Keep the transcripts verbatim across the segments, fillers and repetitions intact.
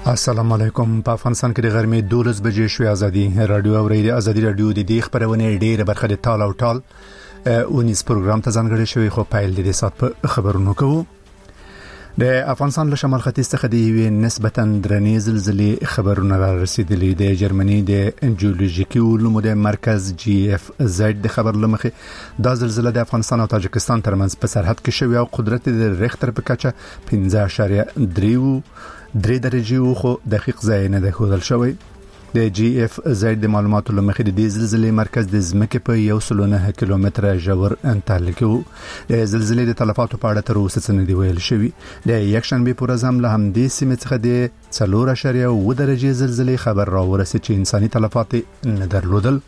السلام علیکم. په افغانستان کې د غرمې دولس بجې شوې ازادي رادیو او ریډیو ازادي رادیو د دې خبرونه ډېر برخه د ټال او ټال اونیس پروګرام ته ځانګړی شوی خو پایل د سات په خبرونو کوو. د افغانستان له شمال ختیځ څخه د یوې نسبتاً درنې زلزلې خبرونه را رسیدلي. د جرمني د جیولوژیکي علومو د مرکز جی اف زد د خبر لمخې دا زلزلہ د افغانستان او تاجکستان ترمنځ په سرحد کې شوی او قدرت د ریختر په کچه پنځه اعشاریه درې درې درجه خو دقیق ځای نه ده ښودل شوی. د جی اف زد د معلوماتو لمخې د دې زلزلې مرکز د ځمکې په یو سل او نه کیلومتره ژور انتقال کوي. د زلزلې د تلفاتو په اړه تر اوسه څه نه دی ویل شوی. د یکشنبه پر ورځ هم له همدې سیمې څخه د څلور اعشاریه اووه درجه زلزلې خبر راورسید چې انساني تلفات نه درلودل.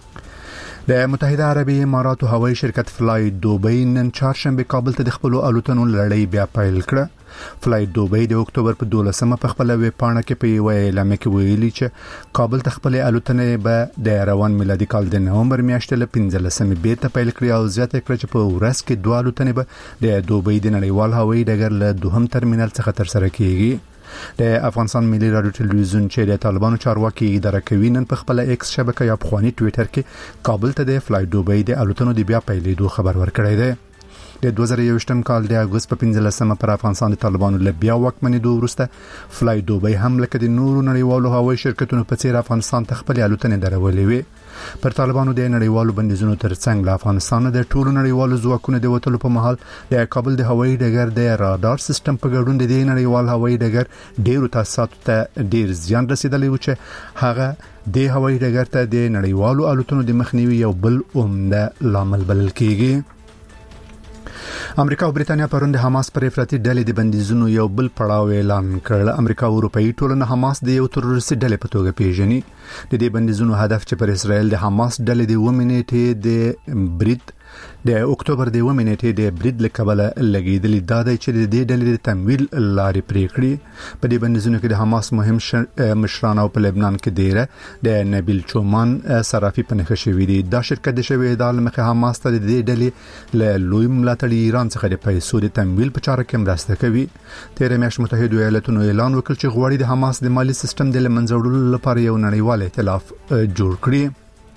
د متحده عربی اماراتو هوایي شرکت فلای دوبی نن چهارشنبه کابل ته د خپل الوتنو لړۍ بیا پیل کړه. فلای دوبی د اکتوبر په دولسمه په خپل ویب پاڼه کې په یو اعلان کې ویلي چې کابل ته خپل الوتنې به د روان میلادي کال د نومبر میاشتې له پنځلسمې بیرته پیل کړي او زیاته کړه چې په ورځ کې دوه الوتنې به د دوبی د نړیوال هوایي ډګر له دوهم ترمینل څخه تر سره کیږي. د افغانستان ملي رادیو ټلویزیون چې د طالبانو چارواکي اداره کوي نن په خپل ایکس شبکه یا په خواني ټوئیټر کې کابل ته د فلای دوبی د الوتنو د بیا پیلېدو خبر ورکړی دی. د دوه زره یوویشتم کال د اگست په پنځلسمه پر افغانستان د طالبانو له بیا واکمنېدو وروسته فلای دوبی هم لکه د نورو نړیوالو هوایي شرکتونو په څیر افغانستان ته خپل الوتنې درولې وي. پر طالبانو د نړیوالو بندیزونو ترڅنګ له افغانستان د ټولو نړیوالو ځواکونو د وټلو په مهال د کابل د هوایي ډګر د رادار سیستم په ګډون د نړیوال هوایي ډګر ډیرو تاسیساتو ته ډیر زیان رسیدلی و چې هغه د هوایي ډګر ته د نړیوالو الوتنو د مخنیوي یو بل عمده لامل بلل کیږي. امریکا او بریټانیا پرون د حماس پر افراطي ډلې د بندیزونو یو بل پړاو اعلان کړ. امریکا او اروپאי ټولنه حماس د یو تروریستي ډلې په توګه پیژني. د دې بندیزونو هدف چې پر اسرائیل د حماس ډلې د ومنېټې د برید د اکتوبر د اووه نیټې د برید لکبله لګیدلې دا دی چې د دې ډلې د تمویل لارې پرې کړې. په دې بندیزونو کې د حماس مهم مشران او په لبنان کې دیره د نبیل چومان صرافي په نښه شوی دی. دا شرکت د شوی د مخه حماس ته د دې ډلې له لوی ملاتړي ایران څخه د پیسو د تمویل په چاره کې مرسته کوي. تیر میاشت متحده ایالاتونو اعلان وکړ چې غواړي د حماس د مالی سیستم د لمنځه لپاره یو نړیوال ائتلاف جوړ کړي.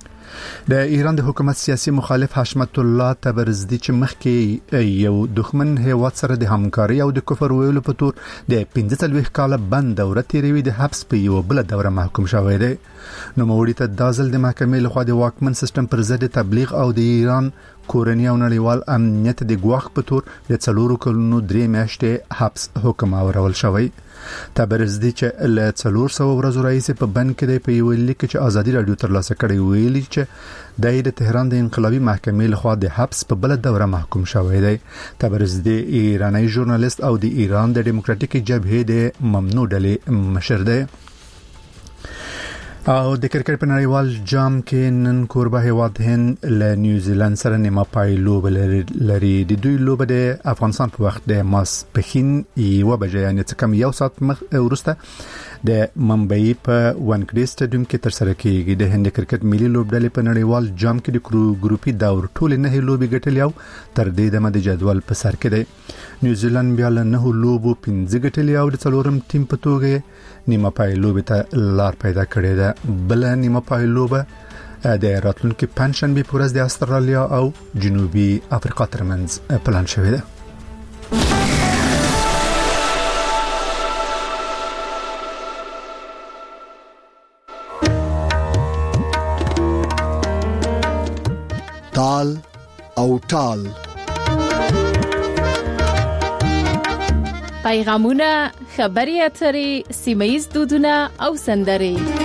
د ایران د حکومت سیاسي مخالف حشمت الله تبرزدی چې مخکې یو دښمن هیواد سره د همکاري او د کفر ویلو په تور د پنځه څلوېښت کاله بند دوره تیروي د حبس په یو بل دوره محکوم شوی دی. نو موړي ته د ځل د محکمې لخوا د واکمن سیستم پر ضد تبلیغ او د ایران کورنی او نړیوال امنیت د ګواښ په تور د څلورو کلونو درې میاشتې حبس حکم اورول شوی. تبرزدی چې له څلور سوه ورځو راهیسې په بند کې دی په یو لیک چې ازادي رادیو ترلاسه کړی ویلي چې د تهران د انقلابي محکمې لخوا د حبس په بل دوره محکوم شوی دی. تبرزدی ایرانی ژورنالیست او د ایران د دیموکراتیک جبهې د ممنوع ډلې مشر دی. او د کرکټ په نړیوال جام کې نن کوربه هیواد هند له نیوزیلند سره نیمه پای لوبه لري. د دوی لوبه د افغانستان په وخت د ماسپښین یو بجې یعنی څه کم یو ساعت مخ وروسته د ممبئی په وانکډې سټیډیوم کې تر سره کیږي. د هند کرکټ ملي لوبډلې په نړیوال جام کې د ګروپي دور ټول نه لوبي ګټلې او تر دې دمه د جدول په سر کې دی. نیوزیلند بیا له نه لوبو پنځه ګټلې او د څلورم ټیم په توګه نیمه پای لوبه ته لار پیدا کړې ده. بل نیمه پای لوبه د راتلونکي پنځشنبه په ورځ د استرالیا او جنوبي افریقا ترمنځ پلان شوی ده. تال او ټال پیغامونه، خبري اترې، سیمایي دودونه او سندرې.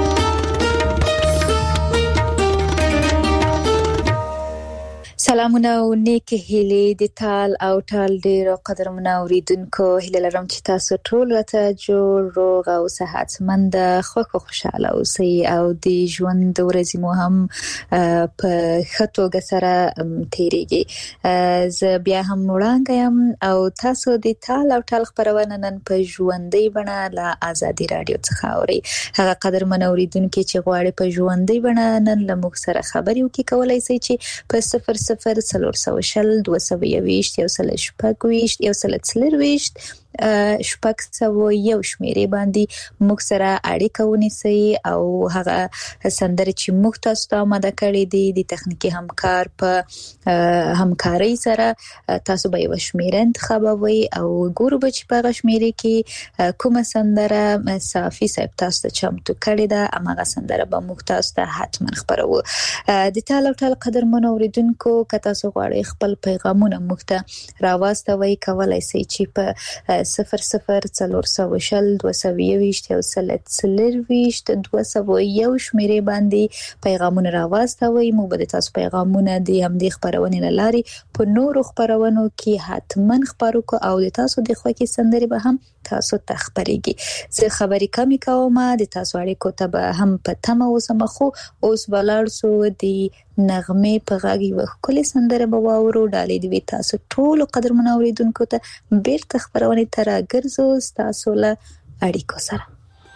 سلامونه او نیک هیلې د تال او ټال ډیرو قدرمنو اوریدونکو. هیله لرم چې تاسو ټول ته جوړ روغ او صحتمند خو خوشاله اوسئ او د ژوند ورځې مو هم په ښه توګه سره تیریږي. زه بیا هم وړاندې یم او تاسو د تال او ټال خبرونه نن په ژوندۍ بڼه له ازادي رادیو څخه اورئ. هغه قدرمنو اوریدونکو چې غواړي په ژوندۍ بڼه نن له موږ سره خبرې وکړي کولای شي چې په صفر صفر څلور سوه شل دوه سوه یوویشت یو سل شپږ ویشت یو سل څلور ویشت شپږ سوه یو شمیرې باندې موږ سره اړیکه ونیسئ او هغه سندره چې موږ تاسو ته آماده کړې دي د تخنیکی همکار په همکارۍ سره تاسو به یو شمیره انتخابوي او ګورو به چې په شمیره کې کومه سندره صافي صاحب تاسو ته چمتو کړې ده هغه سندره به موږ تاسو ته حتما خبرو. د تعال او تعال قدرمن اوریدونکو که تاسو غواړئ خپل پیغامونه موږ ته راوستوي کولای شئ چې په صفر صفر څلور سوه شل دوه سوه یوویشت یو سل څلرویشت دوه سوه یو شمیرې باندې پیغامونه راوستوي. موږ به تاسو پیغامونه د همدې خبرونې لاري په نورو خبرونو کې حتما خبرو کو او د تاسو د خوښي سندري به هم تاسو ته خبرېږي. زه خبرې کمی کوم د تاسو اړیکو ته به هم په تمه اوسم خو اوس بلار سو د نغمه په غاږی وکولې سندره به واورو ډالې دی تاسو ټول قدرمن اوریدونکو ته بیرته خبرونه تر ګرځو تاسو له اړیکو سره.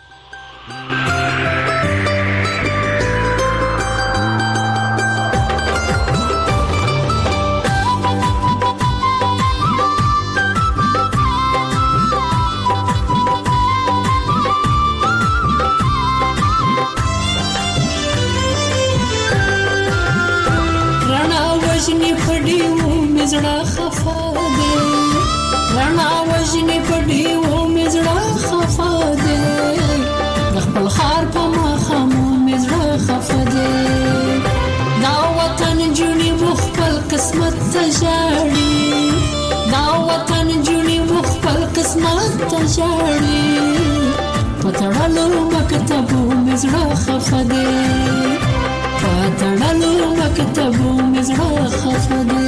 وجنی پډیو مزړه خفا ده رڼا وجنی پډیو مزړه خفا ده خپل خار په مخامو مزړه خفا ده دا وطن جونی مخبل قسمت تجاړي دا وطن جونی مخبل قسمت تجاړي پتړلو مکتبو مزړه خفا ده پتړلو مکتبو مزړه خفا ده.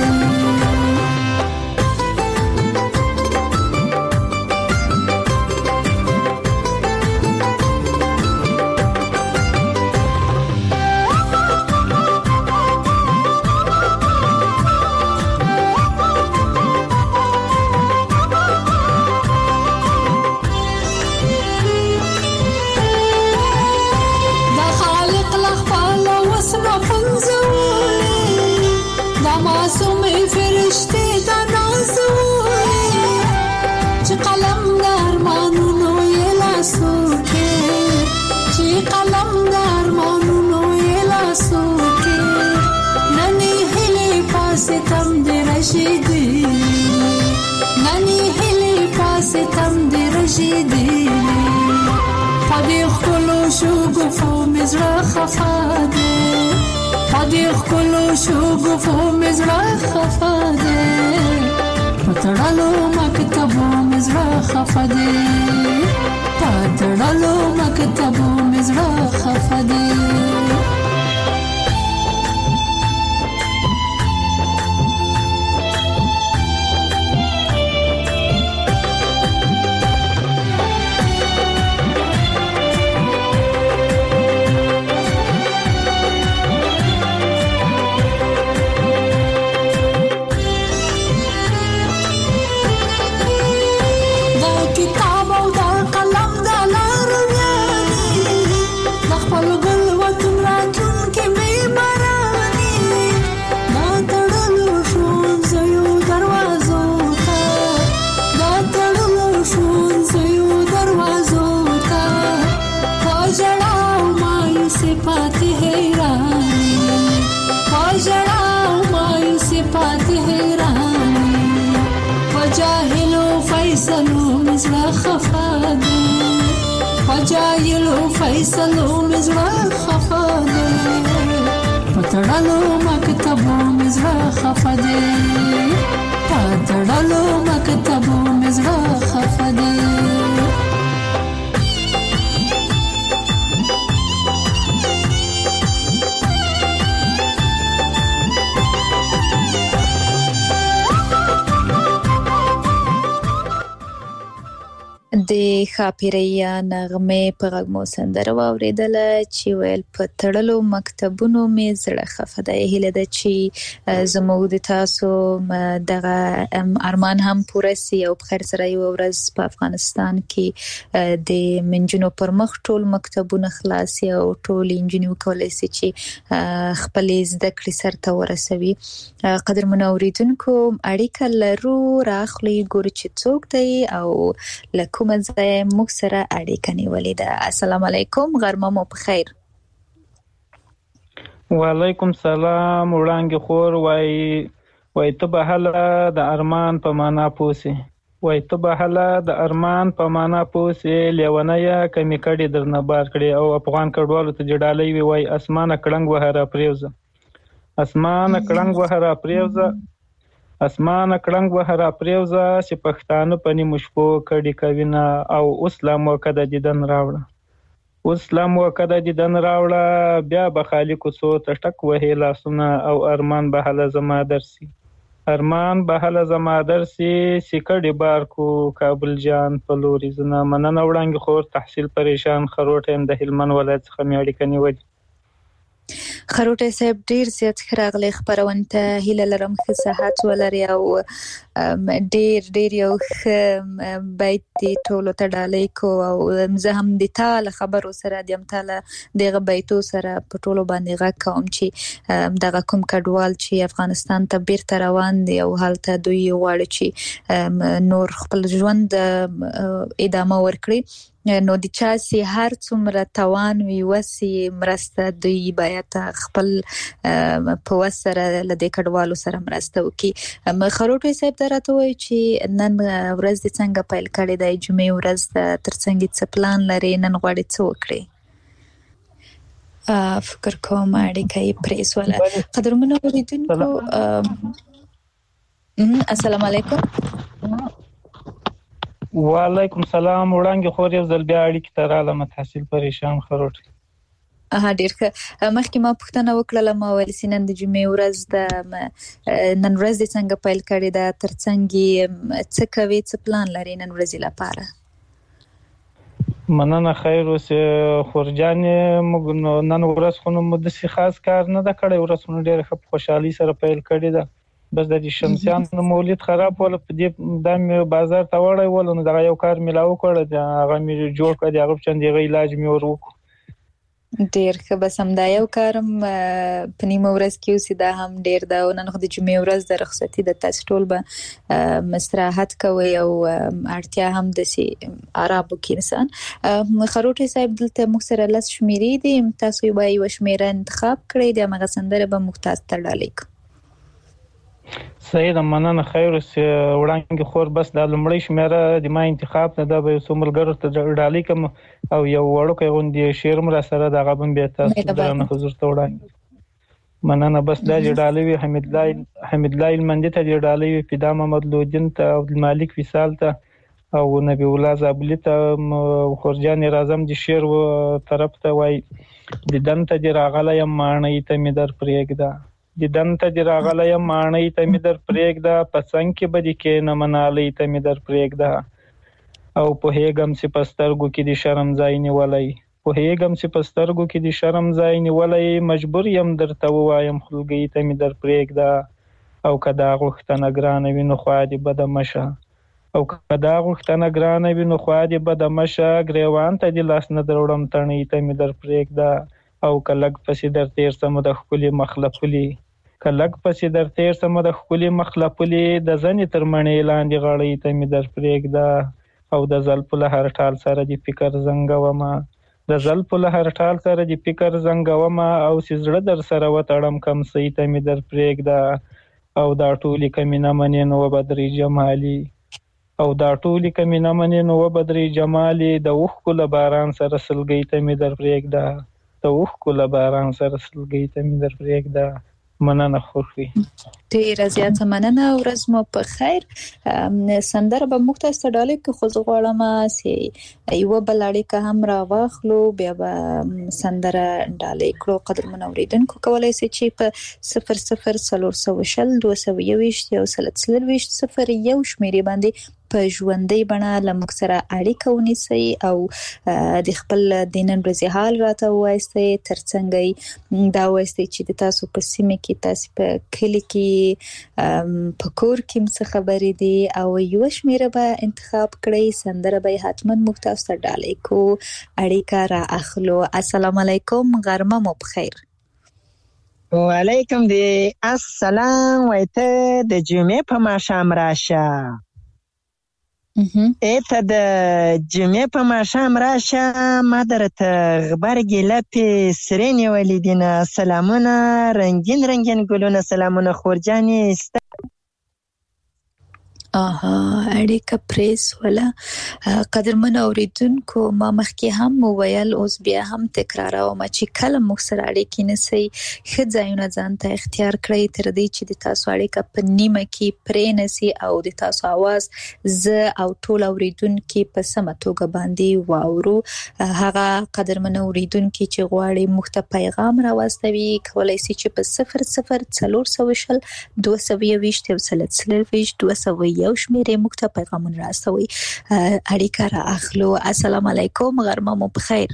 د خاپیریا نغمه په غږمو سندره واوریدل چې ویل په تړلو مکتبونو می زړه خفه ده. هیله ده چې زموږ د تاسو دغه ارمان هم پوره سي او په خیر سره یو ورځ په افغانستان کې د منجنو پر مخ ټول مکتبونه خلاصي او ټول انجنیو کولای سي چې خپل زده کړې سرته ورسوي. قدر منوریدونکو اړیکه لرو راخلي ګور چې څوک دی او لکوم ځای موږ سره اړیکه نیولې ده. السلام علیکم، غرمه مو په خیر. وعلیکم سلام. وړانګې خور وای وای ته به هله د ارمان په معنا پوسی وای ته به هله د ارمان په معنا پوسی لیونیا کمی کړي درنه بار کړي او افغان کډوالو ته جړالې وی وای اسمانه کړنګ وهره پریوزه اسمانه کړنګ وهره پریوزه اسمانه کړنګ وهره پریوزه چې پښتانه پني مشکو کړي کوینا او اسلام وکړه دیدن راوړه اسلام وکړه دیدن راوړه بیا به خالق سو تشک وهي لاسونه او ارمان به هله زما درسي ارمان به هله زما درسي سکړي بار کو کابل جان په لوري زنه مننه وړانګ خور تحصیل پریشان خروټ هم د هلمند ولایت څخه میاړي کني ودی. خروټه صاحب ډیر زیات خراغلی خبرونه ته هیله لرم چې صحت ولري او ډیر ډیر یو بیت دی ټولو ته ډالۍ کو او زه هم د تاله خبرو سره د امتاله دغه بیتو سره په ټولو باندې غږ کوم چې دغه کوم کډوال چې افغانستان ته بیرته روان دي او هلته دوی غواړي چې نور خپل ژوند ادامه ورکړي نو د چا سي هر څومره توان وي وسي مرسته دوی باید خپل په وسره لدې کډوالو سره مرسته وکي. خروټوي صاحب درته وایي چې نن ورځ د څنګه پیل کړي د جمعې ورځ ترڅنګ څه پلان لري نن غواړي څه وکړي؟ فکر کوم اړیکه یې پریس ولا قدرمنو اوریدونکو. السلام علیکم. وعلیکم سلام. وړانګې خور یو ځل بیا اړیکې ته راغلم تحصیل پریشان خروټ. اه ډیر ښه. مخکې ما پوښتنه وکړه ما ویل سینن د جمعې ورځ د نن ورځ د څنګه پیل کړي دا ترڅنګ څه کوي څه پلان لري نن ورځ لپاره؟ مننه خیر اوسه خورجان. موږ نن ورځ خو نو د سي خاص کار نه دا کړی ورځ نو ډیر ښه خوشحالي سره پیل کړي دا بس د شمسیان مولید خراب ول په دې د بازار ته وړای ول نو دا یو کار ملاو کړ دا هغه می جوړ کړ دا هغه چند یو علاج می ورو ډیر ښه. بس هم دا یو کارم په نیمه ورځ کې اوسې دا هم ډیر دا نن خو د جمعې ورځ د رخصتي د تاسو ټول به مستراحت کوي او اړتیا هم د سي عربو کې انسان. خروټي صاحب دلته موږ سره لاس شمیرې دي تاسو یې وایي وشمیره انتخاب کړئ د مغه سندره به مختص تړلې صحیح ده. مننه خیر اوسه وړانګې خور. بس دا لمړی شمیره د ما انتخاب نه دا به یو څوملګرو ته ډالۍ کوم او یو وړوکی غوندې شعر مر سره د غبن بیا تاسو درنه حضور ته وړاندې مننه. بس دا ډالۍ وی حمید الله حمید الله المندي ته ډالۍ وی فدا محمد لودین ته او مالک وصال ته او نبی الله زابلی ته خورجان اعظم د شعر و طرف ته وای د دنت د راغله مانې ته می در پرېګدا د دنت د راغله مانې ته می در پرېګدا پسنګ کې بدی کې نه منالې ته می در پرېګدا او په هیګم سي پسترګو کې د شرم ځای نیولای په هیګم سي پسترګو کې د شرم ځای نیولای مجبور يم درته وایم خلګي ته می در پرېګدا او کدا غوښتنه ګرانه وینو خو دې بدمشه او کدا غوښتنه ګرانه وینو خو دې بدمشه ګریوان ته د لاس نه دروړم تڼې ته می در پرېګدا او کلګ پسې در تیر سم د خپل مخلفلی کلګ پسې در تیر سم د خپل مخلفلی د ځنې تر مڼې لاندې غړې ته می در پرېګدا او د زل په هر ټال سره د فکر زنګوما د زل په هر ټال سره د فکر زنګوما او سزړه در سره وټړم کم سي ته می در پرېګدا او دا ټولي کمینه منې نو بدري جمالي او دا ټولي کمینه منې نو بدري جمالي د وخ کله باران سره سلګي ته می در پرېګدا د وخ کله باران سره سلګي ته می در پرېګدا. مننه خوشي. ډیره زیاته مننه ورځ مو په خیر. سندره به مختص ډالۍ کې خو غواړم چې یو بل اړیکه هم را واخلو بیا به سندره ډالۍ کړو. قدر منوریدونکو کولای شي چې په صفر صفر څلور سوه شل دوه سوه یوویشت یو سل څلور ویشت صفر یو شمیرې باندې په ژوندۍ بڼه لمک سره اړیکه ونیسي او د خپل د نن ورځې حال راته وایي ترڅنګ دا وایي چې د تاسو په سیمه کې تاسو په کلی کې په کور کې څه خبرې دي او یو شمیره به انتخاب کړئ سندره به حتما موږ تاسو ته ډالۍ کو اړیکه را اخلو. السلام علیکم غرمه مو بخیر. وعلیکم دی السلام وایته د جمعې په ماښام راشه ایته د جمعې په ماښام راشه ما درته غبرګې لپې سرې نیولې دینه سلامونه رنگین رنگین ګلونه سلامونه خورجانې ستا آها اړیکه پریس ولا قدرمن اوریدونکو ما مخکې هم ویل اوس بیا هم تکراروم چې کله موږ سره اړیکې نسي ښه ځایونه ځان ته اختیار کړئ تر دې چې د تاسو اړیکه په نیمه کې پرې نسي او د تاسو आवाज ز او ټول اوریدونکو په سمه توګه باندې واورو. هغه قدرمن اوریدونکو چې غواړي موږ ته پیغام راوستوي کولای شي چې په صفر صفر څلور سوه شل دوه سوه یوویشت یو سل څلوېښت دوه سوه یو شمیرې موږ ته پیغامونه راستوي اړیکه را اخلو. السلام علیکم غرمه مو بخیر.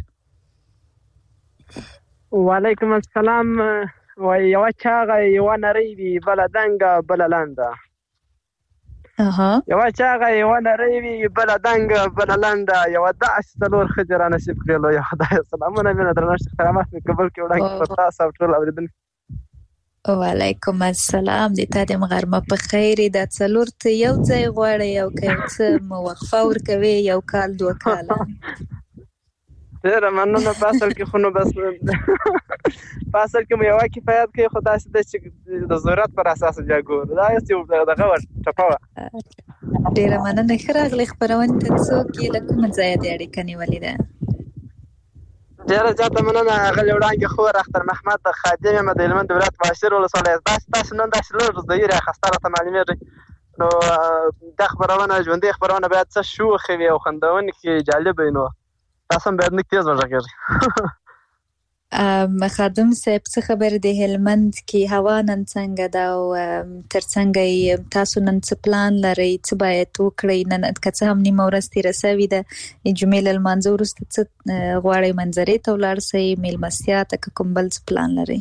وعلیکم السلام. و یو چاغه یو نری وی بل دنګ بل لاندا اها یو چاغه یو نری وی بل دنګ بل لاندا یو داس تلور خجر نصیب کړلو یا خدای سلامونه مینه درنښت احترامات قبول کړه وړاندې په تاسو ټول اوریدل. وعلیکم السلام د تا د غرمه په خیر د څلور ته یو ځای غواړي او که څه مو وقفه ورکوي یو کال دوه کاله ډېره مننه پاسل کې خو نو بس پاسل کې مو یو کفایت کوي خو داسې ده چې د ضرورت پر اساس بیا ګورو دا یو دغه ور ټپه وه. ډېره مننه ښه راغلې خپرونې ته څوک یې له کومه ځایه د اړیکه نیولې ده؟ ډېره زیاته مننه هغه وړاندې خور اختر محمد خادم یم د هلمند ولایت معاشر ولسوالۍ داسې تاسو نن داسې لږ زده یې راخسته راته معلومېږي نو دا خپرونه ژوندۍ خپرونه باید څه شوخې وي او خندونکې جالبه وي نو تاسو هم باید لږ تیز وغږېږئ. خادم صاحب څه خبر د هلمند کې هوا نن څنګه ده او ترڅنګ تاسو نن څه پلان لرئ څه باید وکړئ نن که څه هم نیمه ورځ تېره سوې ده جمعې له لمانځه وروسته څه غواړئ منظرې ته ولاړ شئ میلمستیا ته که کوم بل څه پلان لرئ؟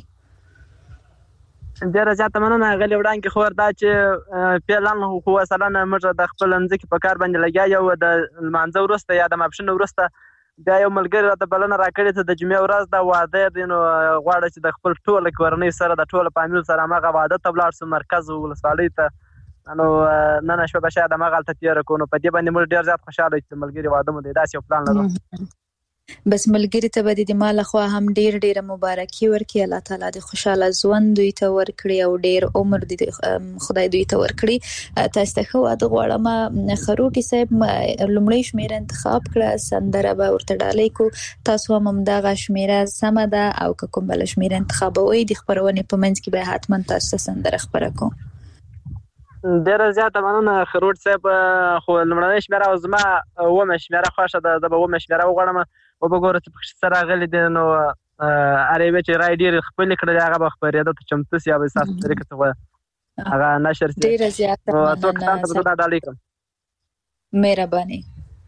ډېره زیاته مننه هغلې وړاندې خور دا چې پلان خو مثلا موږ د خپل ځمکې په کار باندې لګیا یو د لمانځه وروسته یا د ماپښین وروسته بیا یو ملګري راته بلنه راکړې ته د جمعې ورځ ده واده دی نو غواړه چې د خپل ټوله کورنۍ سره د ټوله فامیل سره هماغه واده ته ولاړ شو مرکز ولسوالۍ ته نو نن شپه به شاید هماغه هلته تېره کړو نو په دې باندې موږ ډېر زیات خوشحاله یو چې ملګري واده مو دی داسې یو پلان لرو. بس ملګری ته به د ما لخوا هم ډیر ډیره مبارکي ورکړي الله تعالی د خوشاله ژوند دوی ته ورکړي او ډیر عمر دې خدای دوی ته ورکړي. تاسو ته خو د غواړم خروټي صاحب لومړی شمیره انتخاب کړه سندره به ورته ډالۍ کو تاسو هم دغه شمیره سمه ده او کوم بل شمیره انتخابوي د خبرونه په منځ کې به حتما تاسو سندره خبره کوم. ډېره زیاته مننه خروټ صاحب خو لومړنۍ شمیره او زما اومه شمیره خوښه ده زه به اومه شمیره وغواړم وبګوره چې پکښې څه راغلي دي نو هر یوې چې رایې ډېرې خپلې کړلې هغه به خپرېده ته چمتو سي یا به ستاسو په طریقه څه هغه نشر سي ډېره زیاته نو څو کسانو ته به زه دا ډالۍ کړم. مهرباني.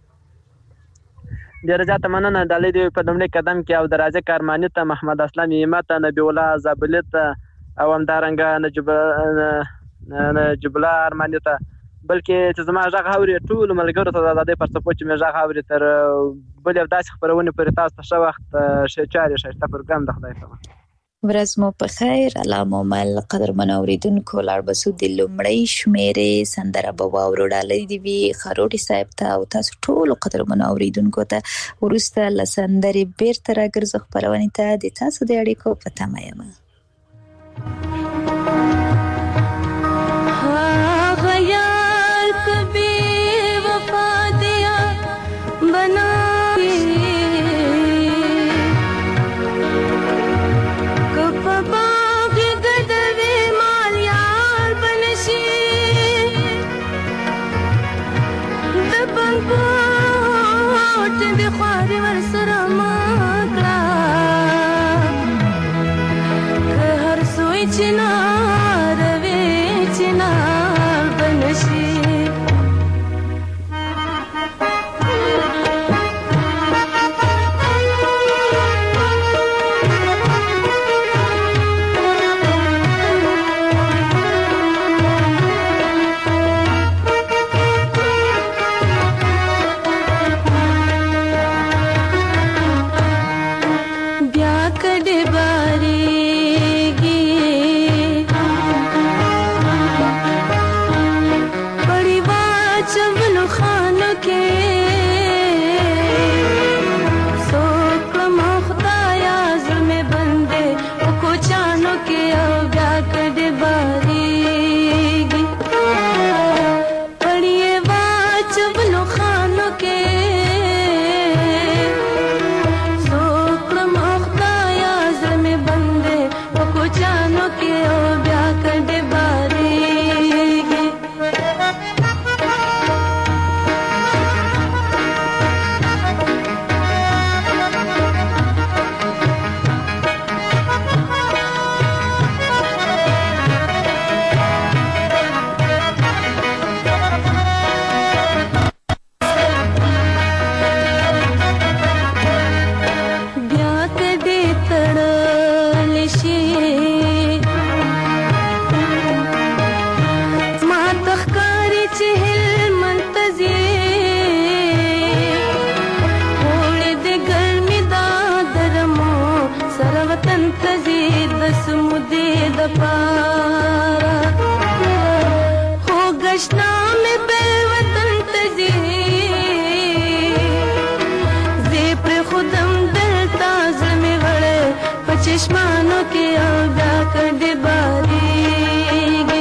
ډېره زیاته مننه ډالۍ دې په لومړي قدم کې او د راجک ارماني ته محمد اسلام همت ته نبي الله زابلي ته او همدارنګه نجیب نجیب الله ارماني ته بلکې چې زما غږ اوري ټولو ملګرو ته د ازادۍ پر څپو چې مې غږ اوري تر بلې داسې خپرونې پورې تاسو ته ښه وخت ښې چارې ښایسته پروګرام د خدای ته ورځ مو په خیر. الله مو مل قدرمن اوریدونکو لاړ بسو د لومړۍ شمیرې سندره به واورو ډالۍ دې وي خروټي صاحب ته او تاسو ټولو قدرمن اوریدونکو ته وروسته له سندرې بیرته راګرځو خپرونې ته د تاسو د اړیکو په تمه یم. چشمانو کې او بیا کډې بارېږي چشمانو کې او بیا کډې بارېږي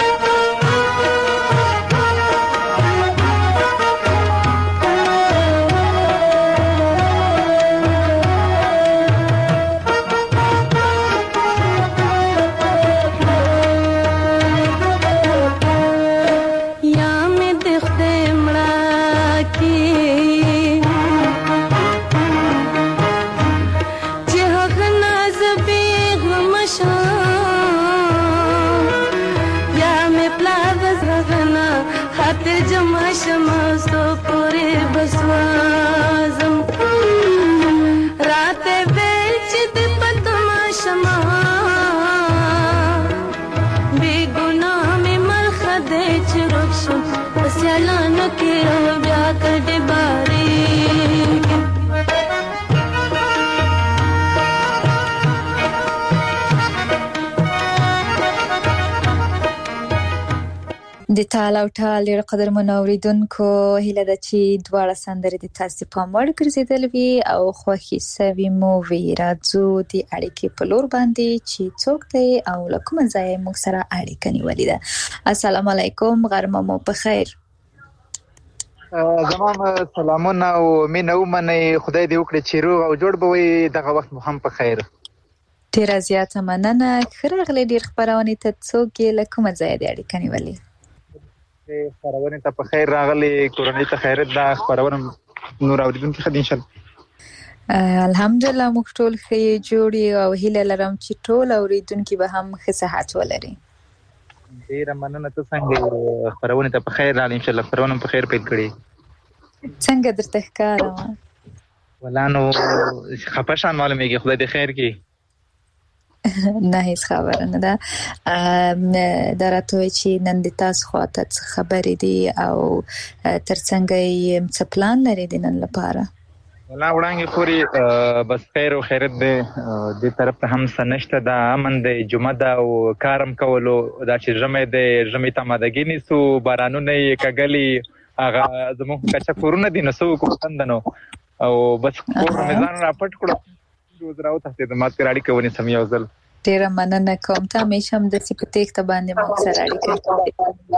یا مې د خدای مړه کې شمستو پوری بسوازم رات ویل چې د پتما شما بی ګناه مې مرخه دې چې رخصم سیالانو کې بیا کډې بارېږي د تال او ټال ډېر قدر منوریدونکو هیله ده چې دواړه سندرې د تاسو په مړ ګرځیدل وي او خوښي سوي مو وي. راځو د اړیکې په لور باندې چې څوک دی او له کومه ځایه موږ سره اړیکه نیولې ده. السلام علیکم، غرمه مو په خیر. زمام سلامونه او مینه ومنئ، خدای دې وکړي چې روغ او جوړ به وي، دغه وخت مو هم په خیر. ډېره زیاته مننه. ښه راغلی ډېر خپرونې ته. څوک یې له کومه ځایه د اړیکه نیولې؟ خپرونې ته په خیر راغلی، کورنۍ ته خیرت ده. خپرونه نور اوریدونکي ښه دي انشاءالله. الحمدلله موږ ټول ښه جوړ یو او هیله لرم چې ټول اوریدونکي به هم ښه صحت ولري. ډېره مننه. ته څنګه خپرونې ته په خیر راغلی؟ انشاءالله خپرونه په خیر پیل کړې. څنګه درته ښکاره وه؟ والله نو خفه شان معلومېږي. خدای دې خیر کړي. نه هیڅ خبره نه ده. دا راته وایي چې نن د تاسو خواته څه خبرې دي او ترڅنګ یې څه پلان لري د نن لپاره؟ والله وړاندې پورې بس خیر او خیرت دی. دې طرف ته هم څه نشته، دا امن دی، جمعه ده او کارم کولو. دا چې ژمی دی، ژمي ته امادګي نیسو، بارانونه یې کږلي، هغه زموږ کچه کورونه دي، نو څه وکړو څنګه نو او بس کور مې ځان راپټ کړو. روز راوتښتېدم، ما ترې اړیکه ونیسم یو ځل. ډېره مننه کوم. ته همیشه همداسې په تېښته باندې موږ سره اړیکه کوې.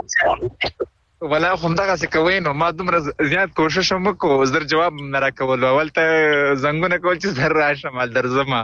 والله همدغسې کوئ نو ما دومره زیات کوشش هم وکړو، زر جواب نه راکولو. اول ته زنګونه کول چې زر راشم، هل درځمه.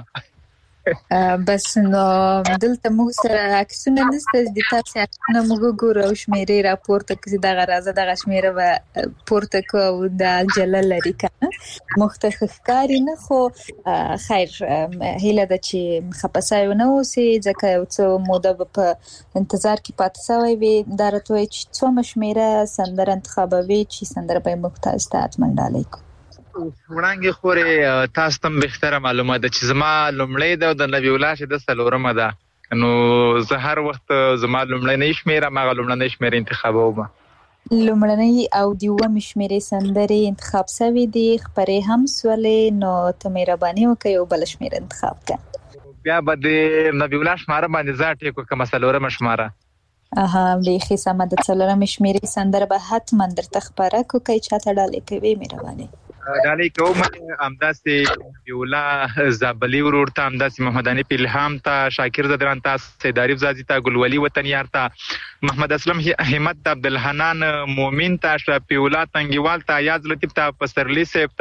بس نو دلته موږ سره عکسونه نشته، د تاسو عکسونه موږ وګورو او شمیرې راپورته کړي. دغه راځه دغه شمیره به پورته کړو او د جله لري کنه موږ ته ښکاري نه، خو خیر هیله ده چې خفه سوی ونه اوسئ، ځکه یو څه موده به په انتظار کې پاتې سوی وي. دا راته وایي چې څومره شمیره سندره انتخابوي چې سندره به یې موږ تاسو ته حتما ډالۍ کړو. وړاندې خورې تاسو ته بهتره معلومه ده چې زما لومړی ده او د نبی الله چې د څلورمه ده، نو زه هر وخت زما لومړنۍ شمېره هماغه لومړنۍ شمېره انتخابوم. لومړنۍ او د اوومې شمېرې سندرې انتخاب سوي دي، خپرې هم سولې، نو ته مهرباني وکړې او بله شمېره انتخاب کړه. بیا به د نبی الله شماره باندې زه ټیک وکړم څلورمه شماره. اها بیخي سمه ده. څلورمې شمېرې سندره به حتما درته خپره کړو، که یې چاته ډالۍ کوې مهرباني ډالۍ کوم. همداسې نبیالله زابلي ورور ته، همداسې محمد حنیف الهام ته، شاکر زدران ته، سید عارف زازي ته، ګلولي وطنیار ته، محمد اسلم همت ته، عبدالحنان مومن ته، اشرفي الله تنګیوال ته، یاد لطیف ته، پسرلی صاحب ته،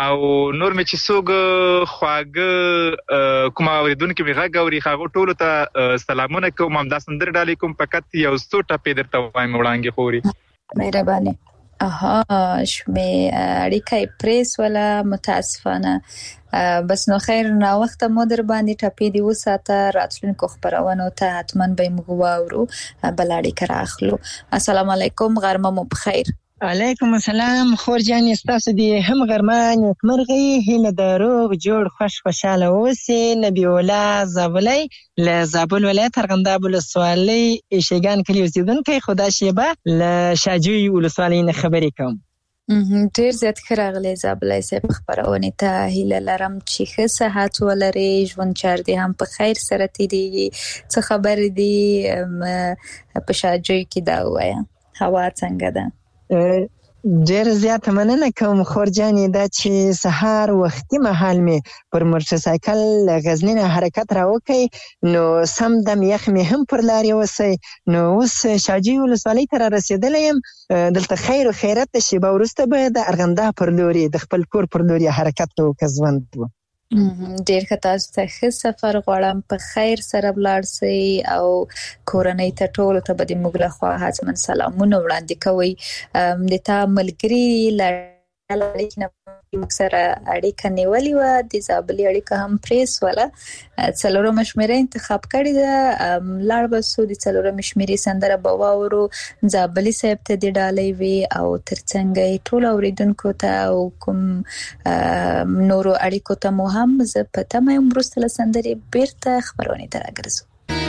او نور مې چې څوک خواږه کوم اوریدونکو می غږ اوري هغه ټولو ته سلامونه کوم. هم دا سندره ډالې کوم فقط یو څو ټپې درته وایم وړاندې خوري. مهرباني. اها شمه اړیکه پریس ولا متاسفانه بس نو خیر نو وخت مو در باندې ټپې دی وساته راتلونکو خبرونه ته حتما به موږ واورو بل اړیکه راخلو. السلام علیکم غرمه مو بخیر. علیکم السلام خور جان استاسو دی هم غرمه نیکمرغي هله د روغ جوړ خوش خوشاله اوسې. نبی الله زابلای له زابل ولایت ارغنداب ولسوالۍ شیګان کلی اوسیدونکو خدا شیبه له شاجوی ولسوالۍ نه خبرې کوم. ډیر زیات خراغلی زابلای صاحب خبرونه ته هله لرم چې ښه صحت ولري ژوند چار دی هم په خیر سره تیریږي. څه خبر دی په شاجوی کې دا وایا هوا څنګه ده؟ ډیر زیات مننه کوم خور جانې دا چې سهار وختي مهال مې پر موټر سایکل غزنی نه حرکت راوکړ نو سم دم یخ مې هم پر لارې وسی نو اوس شاجوی ولسوالۍ ته رسیدلی یم. دلته خیر او خیرت د شیبه وروسته به د ارغنداب پر لوري د خپل کور پر لوري حرکت وکړ. ژوند و ډیر ښه تاسو ته ښه سفر غواړم په خیر سره ولاړ سئ او کورنۍ ته ټولو ته به د موږ لخوا حتما سلامونه وړاندې کوئ. د تا ملګري لړ موږ سره اړیکه نیولې وه د زابلي اړیکه هم پریس وله څلورمه شمېره انتخاب کړې ده. لاړ به سو د څلورمې شمېرې سندره به واورو زابلي صاحب ته د ډالۍ وي او ترڅنګ یې ټولو اورېدونکو ته او کوم نورو اړیکو ته مو هم زه په تمه یم وروسته له سندرې بیرته خپرونې ته راګرځو.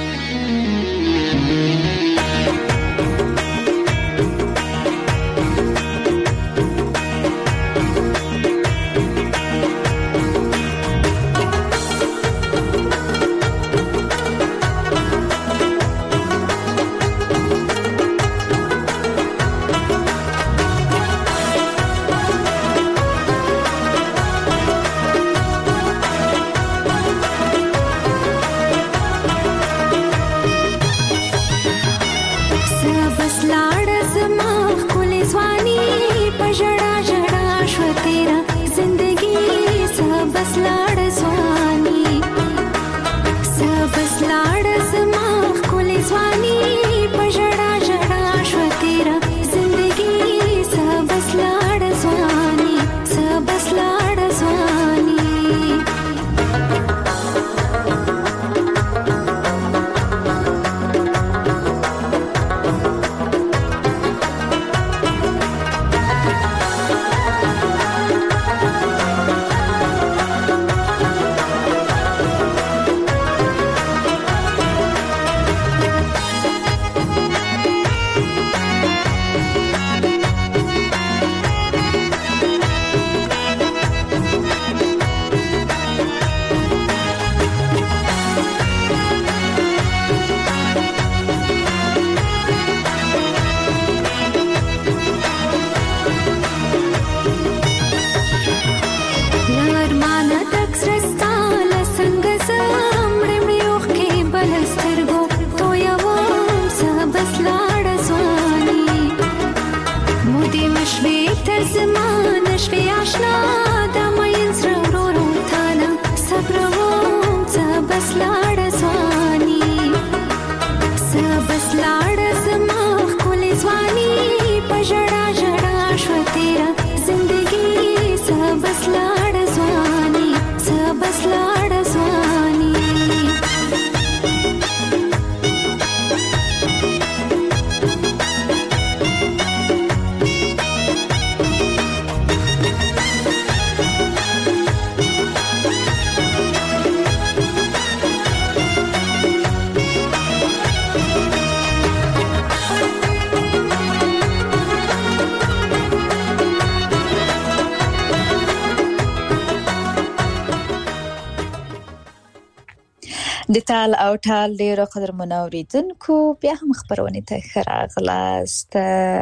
د تال او ټال ډیرو قدر منوریدونکو بیا هم خبرونه ته خراغلاست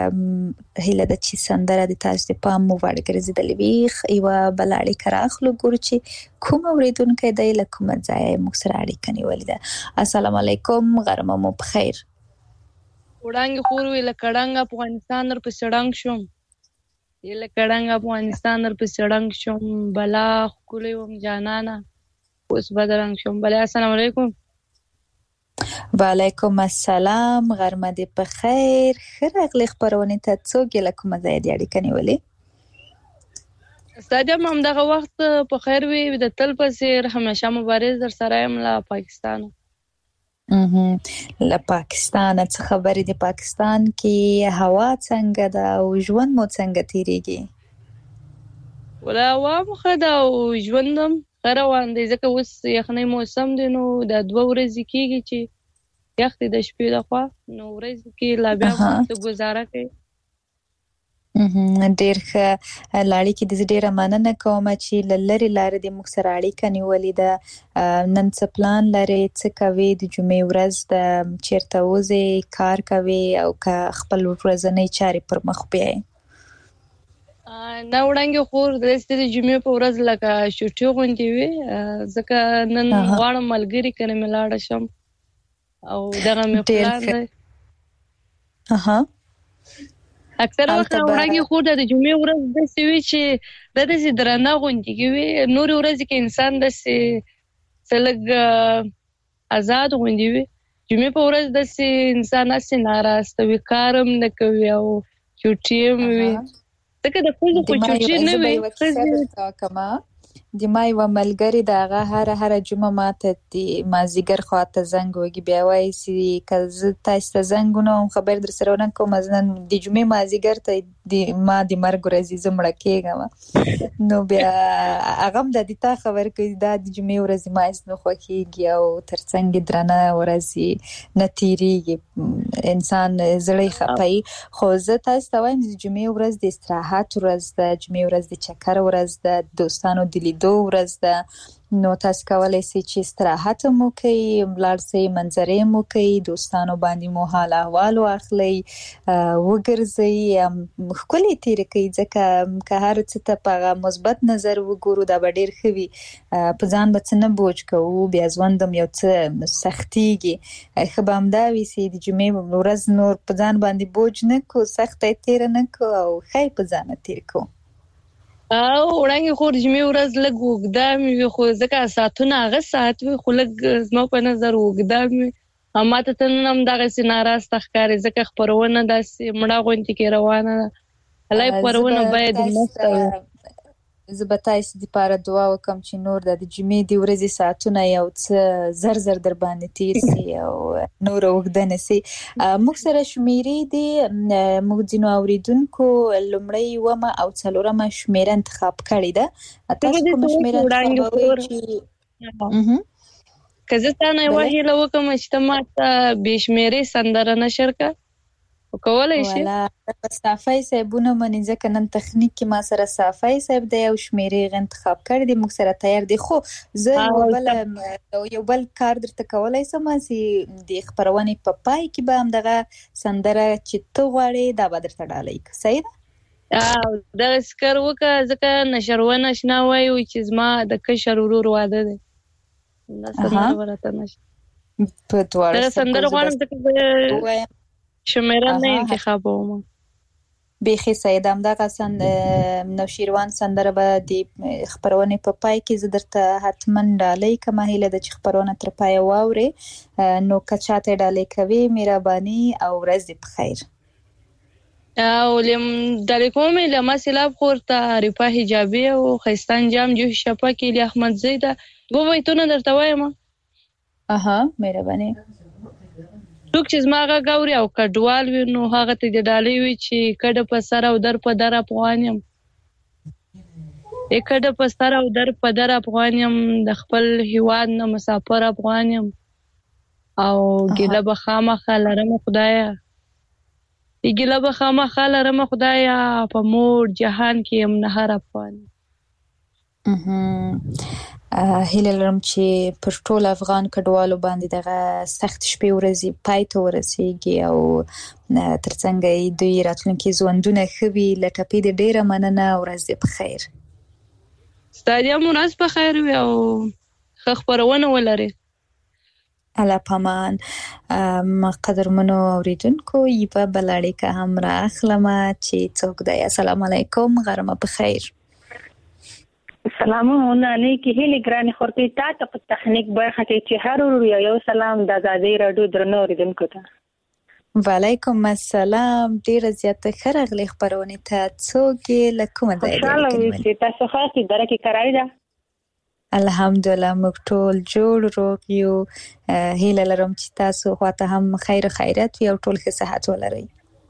هله د چی سندره د تاسو په مو وړګرځي د لويخ ایوا بلاړی کراخلو ګورچی کوم اوریدونکو د لکم ځای مکسراړي کني ولیدا. السلام علیکم غرمه مو بخیر. وړانګ خور ویل کډنګ افغانستان در په سړنګ شوم یله کډنګ افغانستان در په سړنګ شوم بلا خولې وم جانانا اوس بدرنګ شوم. بلا السلام علیکم. وعلیکم السلام، غرمه دې په خیر. ښه راغلی خپرونې ته. څوک یې له کومه ځایه دې اړیکه نیولې؟ استاد هم دغه وخت په خیر وي د تل په څیر همیشه مبارز در سره یم له پاکستان. له پاکستان څه خبرې دي؟ پاکستان کې هوا څنګه ده او ژوند مو څنګه تیریږي؟ ولا هوا مو ښه ده او ژوند هم ښه روان دی ځکه اوس یخنۍ موسم دی نو دا دوه ورځې کېږي چې یخ دی د شپې لخوا نو ورځې کې لا بیا هم څه ګزاره کوي. ډېر ښه لاړیکې دې زه ډېره مننه کوم چې له لرې لارې دې موږ سره اړیکه نیولې ده. نن څه پلان لرې؟ څه کوې د جمعې ورځ ده؟ چېرته وځې؟ کار کوې او که خپل ورځنۍ چارې پر مخ بیایې؟ نه وړاندې خور داسې د جمعې په ورځ لکه شوټي غوندې وي ځکه نن غواړم ملګري کره مې لاړه شم او دغه مې پلان دی. اکثر وخت وړاندې خور د جمعې ورځ داسې وي چې دا داسې درنه غوندې وي. نورې ورځې کې انسان داسې څه لږ ازاد غوندې وي. جمعې په ورځ داسې انسان هسې ناراسته وي، کار هم نه کوي او چوټي هم وي. ځکه د ښځو خو چوټي نه وي. د ما یوه ملګرې د هغه هره هره جمعه ماته د مازدیګر خواته زنګ وږي بیا وایي چې که زه تاسو ته زنګ ونوم خبر در سره ونه کوم زه نن د جمعې مازدیګر ته ما د مرګ ورځې زه مړه کېږم. نو بیا هغه هم د تا خبر کوي دا د جمعې ورځې ما هېڅ نه خوښېږي او تر څنګ درنه ورځې نه تېرېږي انسان زړه یې خفه وي. خو زه تاسو ته وایم د جمعې ورځ د استراحت ورځ ده، جمعې ورځ د چکر ورځ ده، دوستانو د لیدو ورځ ده. نو تاسو کولی شئ چې استراحت مو کوي، ولاړ شئ منظرې مو کوي، دوستانو باندې مو حال احوال واخلئ، وګرځئ، ښکلې تېرې کوي. ځکه که هر څه ته په هغه مثبت نظر وګورو دا به ډېر ښه وي. په ځان به څه نه بوج کوو، بیا ژوند هم یو څه سختېږي. ښه به همدا وي چې د جمعې ورځ نور په ځان باندې بوج نه کړو، سخته یې تېره نه کړو او ښه یې په ځانه تېر کړو. او وړاندې خور جمعې ورځ لږ اوږده مې وي خو ځکه ساعتونه هغه ساعت وي خو لږ زما په نظر اوږده مې وي. ماته ته نن هم دغسې ناراسته ښکاري ځکه خپرونه داسې مړه غوندې کې روانه ده. الله یې خپرونه باید مسته وي. زه به تاسو دپاره دعا وکړم چې نور د جمعې د ورځې ساعتونه یو څه زر زر در باندې تېر سي او نور اوږده نه سي. موږ سره شمېرې دي، موږ ځینو اورېدونکو لومړۍ اوومه او څلورمه شمېره انتخاب کړې ده. تاسو کومه شمېره انتخابوئ چې که زه تا نه یوه هیله وکړم چې ته ما ته بې شمېرې سندره نشر کړه وکولی شي؟ صافی صاحبونه مني ځکه نن تخنیک کې ما سره صافی صاحب دی او شمېرې انتخاب کړی دی، موږ سره تیار دی. خو زه یو بل یو بل کار درته کولی شم چې د خپرونې په پای کې به همدغه سندره چې ته غواړې دا به درته ډالۍ کړو. صحیح ده؟ دغسې کار وکړه ځکه نشروان اشنا وایي چې زما د کشر ورور واده دی. دا سندره به راته نشي په دواړو دغه سندره غواړم ځکه زه شمېره نه انتخابوم. بیخي سید همدغه نوشیروان سندره به د خپرونې په پای کې زه درته حتما ډالۍ کومه هیله ده چې خپرونه تر پایه واورې. نو که چاته ډالۍ کوې مهرباني او ورځ دې په خیر. او ډالۍ کوم له ما سیلاب خور ته عارفه حجابي او ښایسته انجام جوش شپه کې له احمدزی ده دوه بیتونه درته وایم. اها مهرباني. څوک چې زما غږ اوري او کډوال وي نو هغه ته د ډالۍ وي چې کډه په سر او در په در افغان یم. کډه په سر او در په در افغان یم، د خپل هیواد نه مسافر افغان یم او ګیله به خامخا لرمه خدایه، ګیله به خامخا لرمه خدایه، په مور جهان کې یم نه هر افغان. هیله لرم چې پر ټول افغان کډوالو باندې دغه سخت شپې ورځې پای ته ورسیږي او ترڅنګ یې دوی راتلونکي ژوندونه ښه وي. له ټپې دې ډېره مننه، ورځ دې په خیر. ستا دې هم ورځ په خیر وي او ښه خپرونه ولرې. الله پامان. قدرمنو اوریدونکو یوه بلړی که هم را اخلم چې څوک دی. السلام علیکم، غرمه بخیر. سلامونه نیکی هیلې ګرانې خورتي تا ته په تخنیک برخه کې چې هر ورو یو سلام د ازادي رادیو درنو اوریدونکو ته. وعلیکم السلام. ډیره زیاته ښه راغلی خبرونه ته. څوک له کومه ځای دی؟ خوشاله اوسئ. تاسو ښه یاست؟ درکې کراري ده؟ الحمدلله موږ ټول جوړ روغ یو. هیله لرم چې تاسو خواته هم خیر خیرات وي او ټول ښه صحت ولرئ.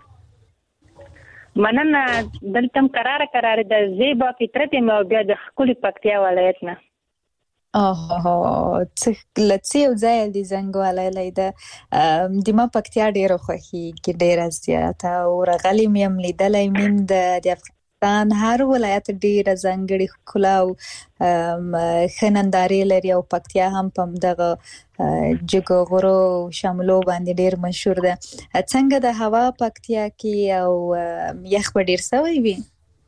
مننه. دلته قرار قرار د زیبا فطرت مو بیا د خپل پکتیا ولایت نه. اوه څه لڅي او ځای د زنګوالای لیدا د ما پکتیا ډیره خوخي کې ډیره زیاته او رغلی مې لیدلای مين د افغانستان هر ولایت ډیره ځانګړي ښکلا او خننداري لري او پکتیا هم په دغه جګغورو شاملو باندې ډیر مشهور ده. څنګه د هوا پکتیا کې او یخ په ډیر سوي وي؟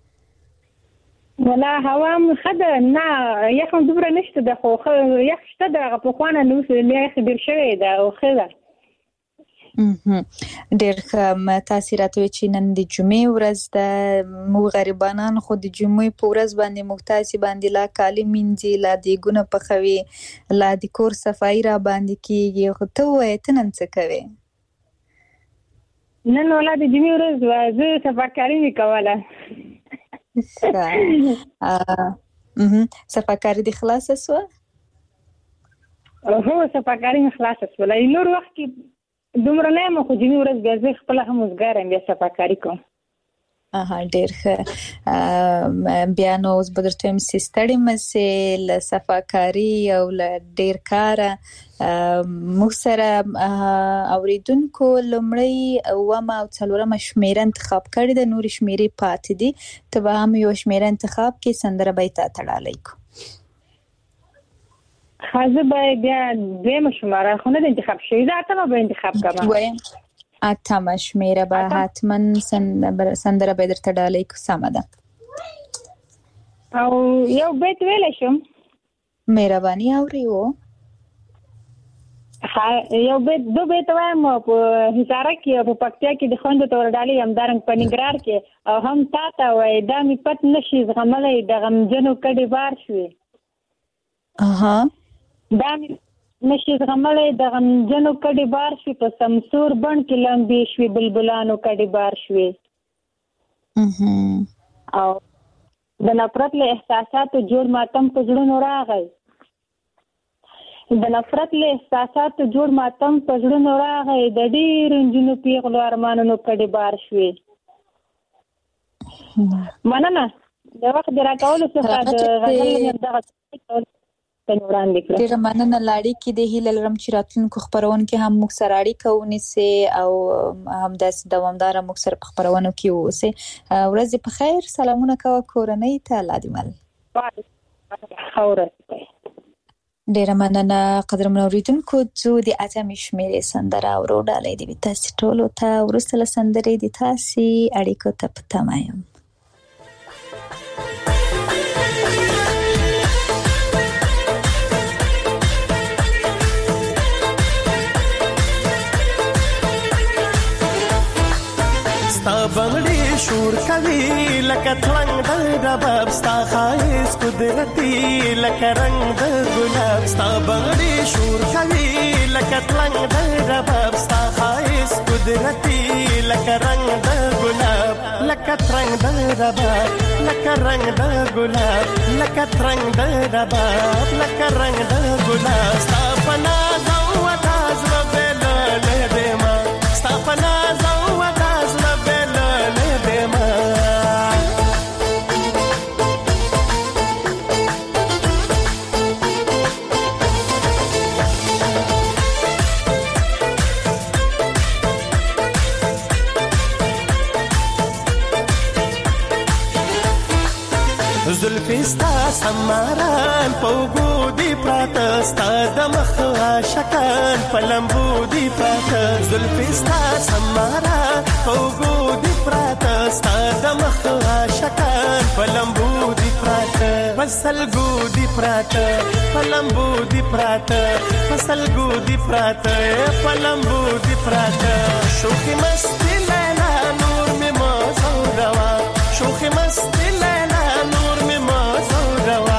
ولا هوا مخده نه یخ دوبره نشته د خو یخ شته د په خوانه نو یخ ډیر شوی ده او خله ډیر ښه. تاثیرات چې نن د جمعې ورځ ده، مو غریبانان خو د جمعې په ورځ باندې مختاسي باندې لا کالي مینځي، لا دیګونه پخوي، لا د کور صفایي را باندې کیږي. خو ته وایې ته نن څه کوې؟ نن ولا د جمعې ورځ وه، زه صفاکاري مې کوله. صفاکاري دې خلاصه سوه؟ هو صفاکاري مې خلاصه سوله. نور وخت کې دومره نه یم خو جمعې ورځ بیا زه خپله هم وزګار یم، بیا صفاکاري کوم. اها ډېر ښه. بیا نو اوس به درته وایم چې ستړې مه سې له صفاکاري او له ډېر کاره. موږ سره اورېدونکو لومړی اوومه او څلورمه شمېره انتخاب کړې ده، نورې شمېرې پاتې دي. ته به هم یوه شمېره انتخاب کړې، سندره به یې تا ته ډالۍ کړو. خازه به بیا دویمه شماره خو نه د انتخاب شوي، زه اتمه به انتخاب کوم. وایم اتمه شمېره به حتما سندره به درته ډالۍ کړو. سمه ده. او یو بیت ویلی شم؟ مهرباني اورې و. یو بیت دو بیت وایم په حصاره کې په پکتیا کې د خویندو ته ورډالۍ، همدارنګه په ننګرهار کې، او هم تا ته وایي دا مې پت نشي زغملی د غمجنو کډې بار شوې. اها دا مې نشي زغملی د غمجنو کډې بار شوې، په سمسور بڼ کې لمبې شوې، بلبلانو کډې بار شوې. او د نفرت له احساساتو جوړ ماتم په زړونو راغی، د نفرت له احساساتو جوړ ماتم په زړونو راغی، د ډېرو نجونو پیغلو ارمانونو کډې بار شوې. مننه. د وخت د راکولو څخه د غزل دغه ډیره مننه. لاړې کې د هیله لرم چې راتلونکو خپرونو کې هم موږ سره اړیکه ونیسئ او همداسې دوامداره موږ سره په خپرونو کې واوسئ. ورځ په خیر. سلامونه کوه کورنۍ ته. الله دې مل. ډیره مننه. قدرمنو اوریدونکو، زه د اتمې شمېرې سندره اورو. ډالۍ دې وي تاسې ټولو ته. وروسته له سندرې د تاسې اړیکو ته په تمه یم. ستا بنگړي شور کوي لکه تلنګ د رباب، ستا خایس قدرتي لکه رنگ د ګلاب. ستا بنگړي شور کوي لکه تلنګ د رباب، ستا خایس قدرتي لکه رنگ د ګلاب. لکه ترنګ د رباب، لکه رنگ د ګلاب، لکه ترنګ د رباب، لکه رنگ د ګلاب. ستا پنا زو وتاز لبل له دما، ستا پنا زو وتاز لبل له دما. زلفی ستا سماران پوگو دی پراتا، ستا دمخ عاشقان پلمبو دی پراتا. زلفی ستا سماران پوگو دی پراتا، ستا دمخ عاشقان پلمبو دی پراتا. پسلگو دی پراتا پلمبو دی پراتا، پسلګو دی پراته پلمبو دی پراته شوخي مستی لیلا نور می موزو روا شوخي مستی لیلا نور می موزو روا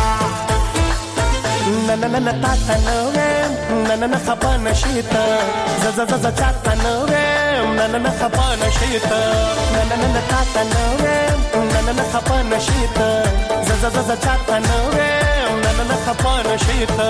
na na na na ta ta no na na na khapa nashita za za za za ta ta no na na na khapa nashita na na na na ta ta no na na na khapa nashita za za za za ta ta no na na na khapa nashita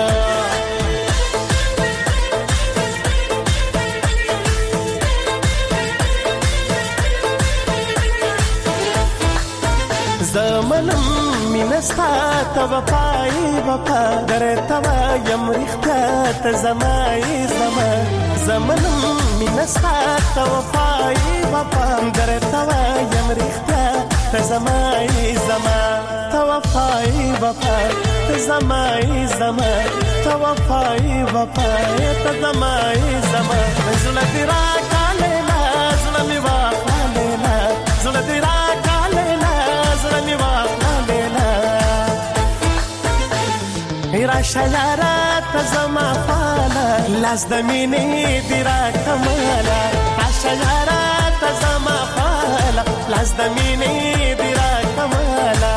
زمنم مینستا تا وفای وفا درتا یم رښتا ته زمای زما زمنم مینستا تا وفای وفا درتا یم رښتا ته زمای زما تا وفای وفا ته زمای زما تا وفای وفا ته زمای زما زړه دې راکاله زړه مې واخلې زړه دې راشه یارا ته زما فاله لاس د مینې دې راکماله راشه یارا ته زما فاله لاس د مینې دې راکماله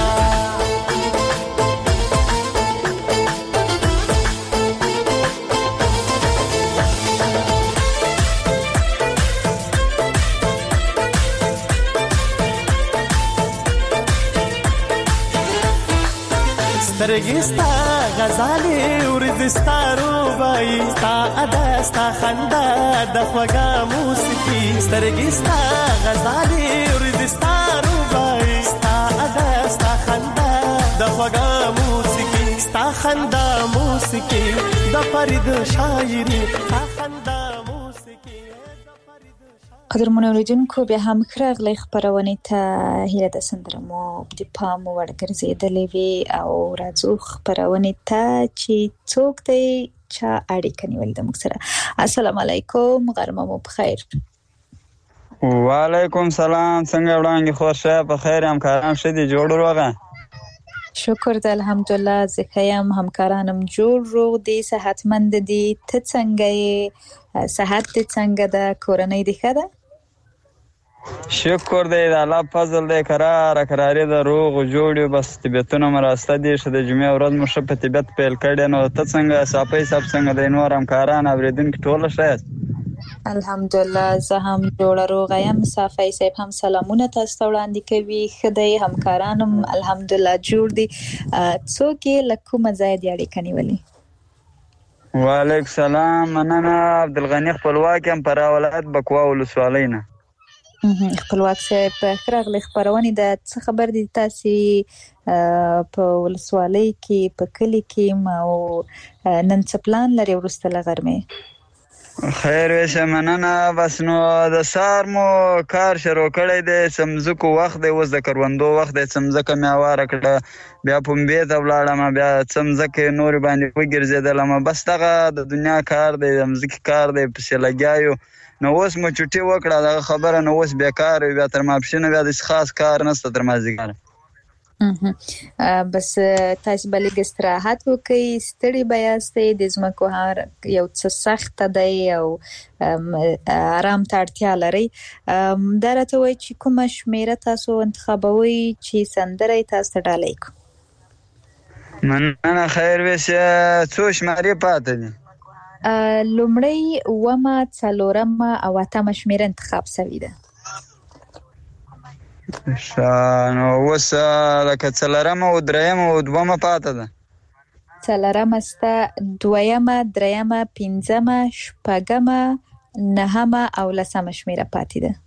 سترګستا غزالې ورزستا روبای ستا ادا ستا خندا د خوږه موسیقي سترګستا غزالې ورزستا روبای ستا ادا ستا خندا د خوږه موسیقي ستا خندا موسیقي د فرید شاعري ستا خندا موسیقي قدرمن اوریدونکو بیا هم خراغلی خبرونه ته هیله د سندره مو د پام وړ ګرځېدلې وی او راځو خبرونه ته چې څوک دی چا اړیکه نیول د موږ سره السلام علیکم غرمه مو بخیر وعلیکم سلام څنګه وړاندې خوشه په خیر هم کارم شدي جوړ روغه شکر د الحمدلله زکایم همکارانم جوړ روغ دي صحتمند دي ته څنګه صحت دې څنګه ده کورنۍ دې ښه ده شکر دی د الله فضل دی قرار قرارې د روغ جوړ بس طبيعتونه مراسته دي چې د جمعې ورځ مو شه په طبيعت پیل کړي نو ته څنګه صافي صاحب څنګه د نور همکاران اوریدونکو ټول ښه الحمدلله زه هم جوړ روغ یم صافي صاحب هم سلامونه تاسو ته وړاندې کوي خدای همکارانم الحمدلله جوړ دي څوک لکه مزاید یاري کني ولی وعلیکم سلام مننه عبدالغنی خپلواک هم پر ولایت بکوا ولسوالینا خپلواک صاحب خراغلی خبرونه د څه خبر دي تاسو په ولسوالۍ کې په کلی کې او نن څه پلان لري ورسته لغرمه خیر وشه مننه بس نو د سار مو کار شروع کړی دی سمزکو وخت دی اوس د کروندو وخت دی سمزکه مې واره کړه بیا پومبې ته ولاړم بیا سمزکه نور باندې وګرځیدلم بس دغه د دنیا کار دی د مزکی کار دی په سلګیاو نو اوس مو چټي وکړه دا خبره نو اوس بیکار بیا تر ما پښنه بیا د خاص کار نشته تر ما زیګار بس تاسو بلې استراحت وکړئ ستړي بیاستئ د زمکو هر یو څه سخت دی او آرام ته اړتیا لري دا راته وایي چې کومه شمیره تاسو انتخابوي چې سندره تاسو ته ډالۍ کو مننه خیر وشه څو شمیرې پاتې دي لومړی ومه څلورمه او اتمه شمیره انتخاب شوې ده نو اوس لکه څلورمه او درېیمه او دومه پاته ده څلورمه ستا دویمه درېیمه پنځمه شپږمه نهمه او لسمه شمیره پاتې ده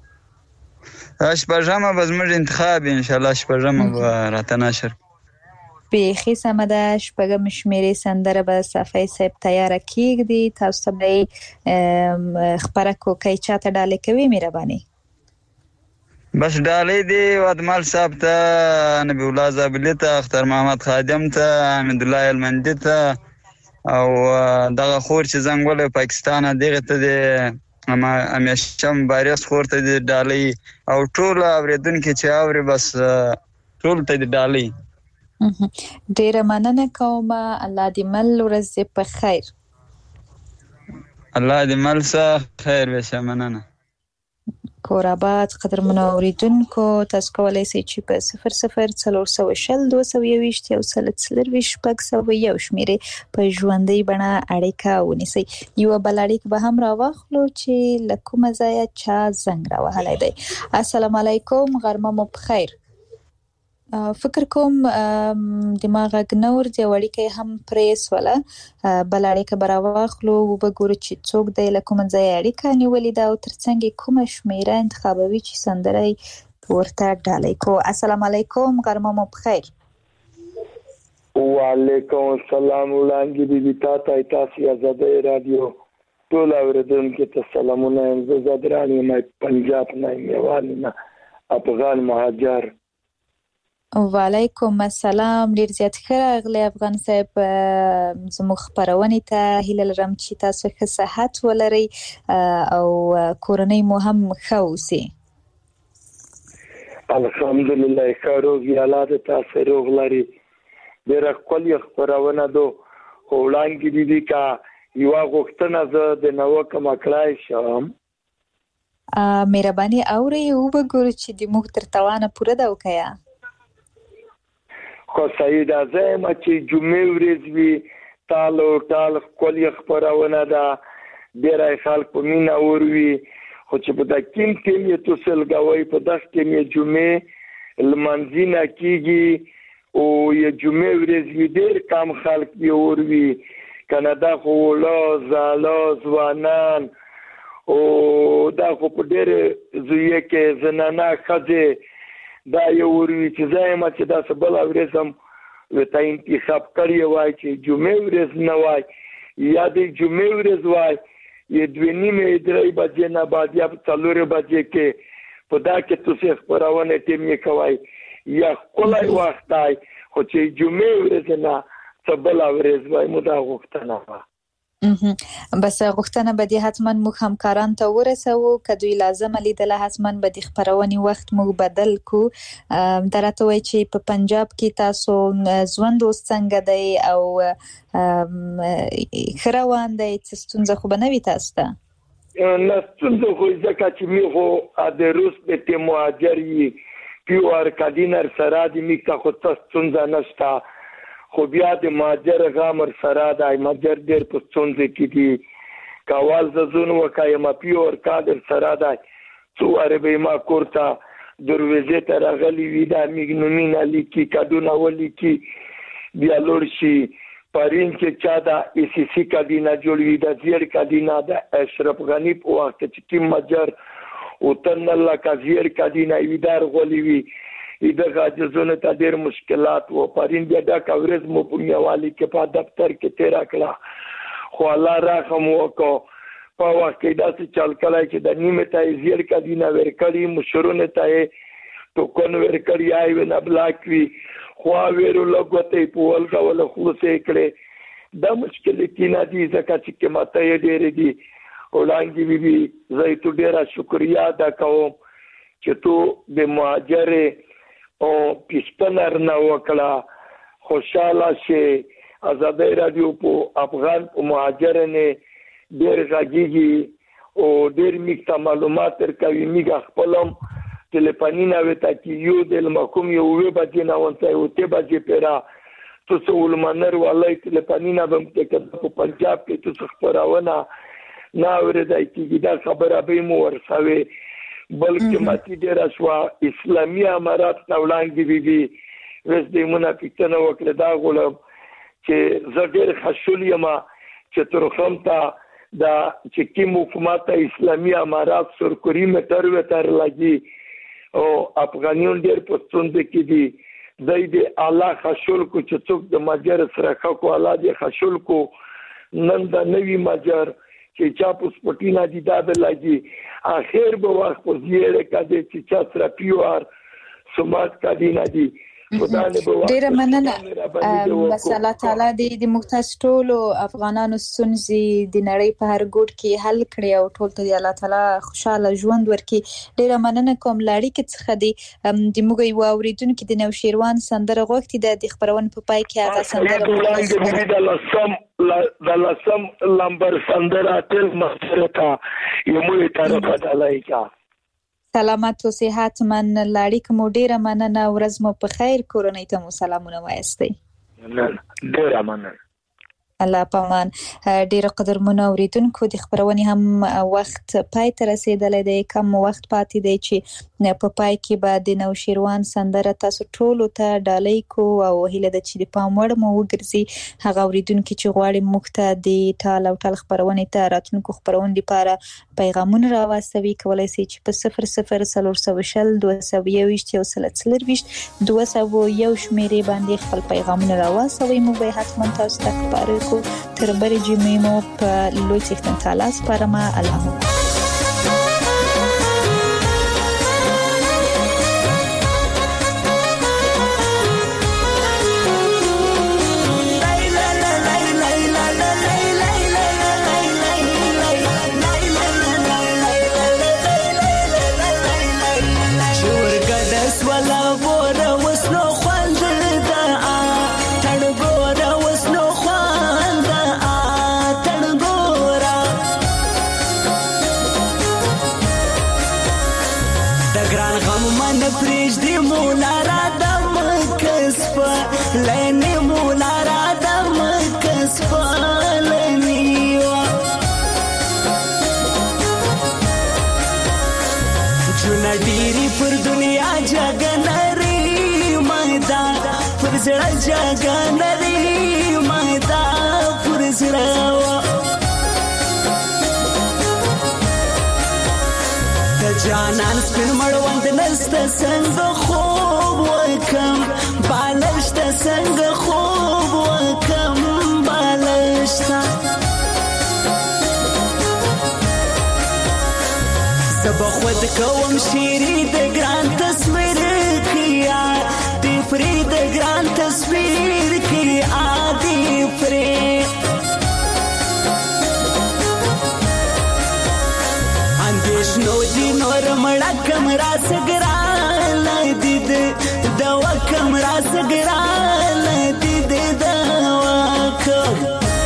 شپږمه به زموږ انتخاب ان شاء الله شپږمه به راته نشر بیخي سمه ده شپږم شمیرې سندره به صافي صاحب تیاره کیږي تاسو به خبره کوکې چاته ډالې کوي مهرباني بس ډالۍ دی ودمل صاحب ته نبی الله زابلی ته اختر محمد خادم ته حمید الله المندی ته او دغه خور چې زنګول پاکستان دغه ته دی اما همیشه مبارک خور ته دی ډالۍ او ټول اوریدونکو چې اوري بس ټول ته دی ډالۍ ډیره مننه کوم. الله دې مل ورځ په خیر. الله دې مل سه خیر وشه. مننه. کور آباد قدرمنو اوریدونکو، تاسو کولای شئ چې په صفر صفر څلور سوه شل دوه سوه یوویشت یو سل څلرویشت شپږ سوه یو شمېرې په ژوندۍ بڼه اړیکه ونیسئ. یوه بله اړیکه به هم راواخلو چې له کومه ځایه چا زنګ راوهلی دی. السلام علیکم، غرمه مو په خیر. فکر کوم دماغ غنور دی وړیکه هم پرې سواله. بل اړیکه براواخلو وګورو چې څوک دی له کوم ځای اړیکه نیولې ده او ترڅنګ کومه شمیره انتخابوي چې سندره ورته ډالۍ کو. السلام علیکم، غرمه مو په خیر. وعلیکم السلام. وړاندې دي تاسو تاسو آزادۍ رادیو ټول اوریدونکو ته سلامونه. زه زدرانی مې پنجاب نه میوان نه افغان مهاجر. وعلیکم السلام. ډیر زیات ښه راغلی افغان صاحب. زموږ خپرونې ته هیله لرم چې تاسو ښه صحت ولرئ او کورنۍ مو هم ښه اوسي. الحمدلله ښه روغ یې الله دې تاسو روغ لري. ډېره ښکلې خپرونه ده. خو وړاندې دي دي که یوه غوښتنه زه د نوه کومه کړای شم. مهرباني اورئ وګورو چې د موږ تر توانه پوره ده وکیا. خو سعید اعظم چې جمعې ورځ وي تال او ټال ښکلې خپرونه ده. ډېری خلک په مینه وروي خو چې په دا کیم کې یې تاسو لګوئ په دغه کې یې جمعې لمانځي نه کېږي او یې جمعې ورځ وي ډېر کم خلک یې وروي که نه دا خو وړه زاړه ځوانان او دا خو په ډېرې زویه کې زنانه ښځې دا یو وروي چې زه یم چې داسې بله ورځ هم ورته انتخاب کړی وای چې جمعې ورځ نه وای یا د جمعې ورځ وای یې دوې نیمې درې بجې نه بعد یا په څلورې بجې کې په دا کې تاسې خپرونه ټیم یې کوئ یا ښکلی وخت دی خو چې جمعې ورځ نه څه بله ورځ وای مو دا غوښتنه وه. بس غوښتنه به دې حتما موږ همکاران ته ورسوو. که دوی لازمه لیدله حتما به د خپرونې وخت موږ بدل کو. دا راته وایي چې په پنجاب کې تاسو ژوند اوس څنګه دی او ښه روان دی؟ څه ستونزه خو به نه وي تاسو ته؟ نه ستونزه خو ځکه چې می خو د روس د مهاجر یې پیور کادینر سره د می که خو څه ستونزه نشته خو بیا د مهاجر غام سره د مهاجر ډېر په ستونزه کې دي. که اول زه ځون وکایم پیور کادر سره دی څو وارې به ما کور ته دروازې ته راغلي وي دا میږ نومونه لیکي کډونه ولیکي بیا لوړ شي. پرین کې چا د ای سی سی کابینه جوړوي د زیر کابینه د اشرف غني په وخت کې کوم مهاجر او تن الله کا زیر کابینه ویدار غولي وي دغه جزونه ته ډېر مشکلات و. پرین بیا دا کورز مو په میوالي کې په دفتر کې تیر کړه خو الله رحم وکړو. په وخت کې داسې چل کړی چې د نیمه ته زیر کابینه ورکړي مشرونه ته ټوکن ورکړي آی ونه بلاک وي خو ویرو لګوتې په ولګه ولا خلاصې کړي. دا مشکل کې نه دي ځکه چې قیمته یې ډېرې دي. وړاندې بي بي زه ته ډېره شکریا ادا کوم چې تو د مهاجر او پښتنر نه وکړه. خوشاله شي. آزادۍ رادیو په افغان په مهاجر نه ډېر غږیږي او ډېر میکته معلومات ورکوي. میګه خپلم ټلیفونونه وته کې یو د مکوم یو وی بجې نه ونته او ته بجې پیرا تاسو ولمنر والله ټلیفونونه بم کې په پنجاب کې تاسو خبرونه نه ورېدای کېږي. دا خبره به مو ورسوي بلکې ماتي ډېره شوه. اسلامي امارات نه وړاندې بي بي وس دې مونه پوښتنه وکړه دا غواړم چې زه ډېر خوشحال یم چې ترخم ته دا چې کوم حکومت اسلامي امارات سرکوري متر وتر لګي او افغانیون ډېر په ستونزه کې دي. دوی دې الله خوشحال کو چې څوک د مهاجر سره کو الله دې خوشحال کو. نن دا نوی مهاجر چې چا په سپټینا دي دا د لګي اخر به وخت په زیره کده چې چا سره پیوار سمات کدی نه دي ډیره مننه. بس الله تعالی دې د مختص ټولو افغانانو ستونزې د نړۍ په هر ګوټ کې حل کړي او ټول ته الله تعالی خوشاله ژوند ورکړي. ډیره مننه کوم لاړی کې څخه دی د موږ یو اوریدونکو د نوشیروان سندره غوښتي د خبرونه په پای کې هغه سندره د لسم د لسم لمبر سندره تل مسرتا یمو طرفه دلایکا. سلامت او صحت من لاړی کوم ډیره مننه. ورځ مو په خیر. کورنۍ ته مو سلامونه وایستئ. ډیره مننه. الله پامان. ډیره قدرمنو اوریدونکو د خبرونه هم وخت پای ته رسیدلې دی. کم وخت پاتې دی چې په پای کې به د نوشیروان سندره تاسو ټول ته ډالۍ کو او هیله د چې د پاموړ مو وګرځي هغه اوریدونکو چې غواړي مخته د ټال او ټال خبرونه ته راتلونکو خبرونه لپاره پیغامونه راوستوي کولای شي چې په صفر صفر څلور سوه شل دوه سوه یوویشت یو سل څلرویشت دوه سوه یو شمیرې باندې خپل پیغامونه راوستوي. مو به حتما تاسو ته خبرو تر بلې جمعې مو په لوی څښتن تعالی سپارم. الله زړه جګ نری مادا پر زړه د جانان سپین مړوند نست څنګه خوب وکم بالشت څنګه خوب وکم بالشت سبا خود کوم شيري د ګران تصویر کیا فرید گران تصویر کی آدی فرید اندیش نو دی نور مڑا کمرا سگران دید دوا کمرا سگران دید دوا کم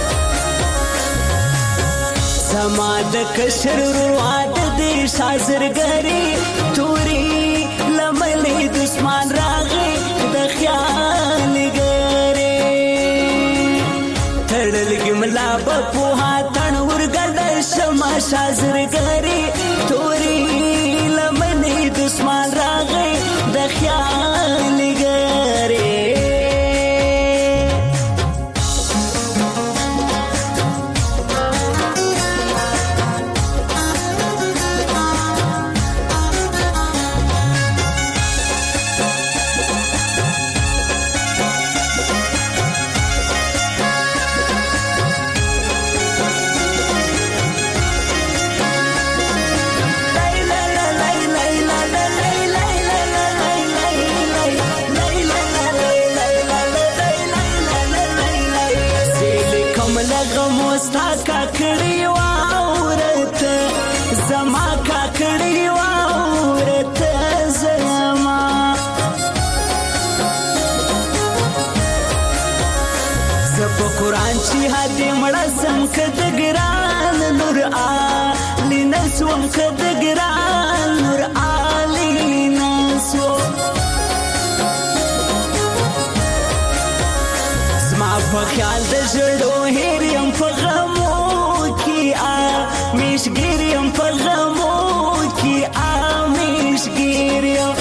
سماد کشر رواد دی شازرگری توری لملی دشمن راغی خیال ګره تړل ګملا په هاتن ورګل شمع شازر ګره توري لمنې دشمن راغی د خیال ګره کدګران نور علی نسوم کدګران نور علی نسو زما په خیال د جوړو هریم په غمو کې ا میشګریم په غمو کې ا میشګریم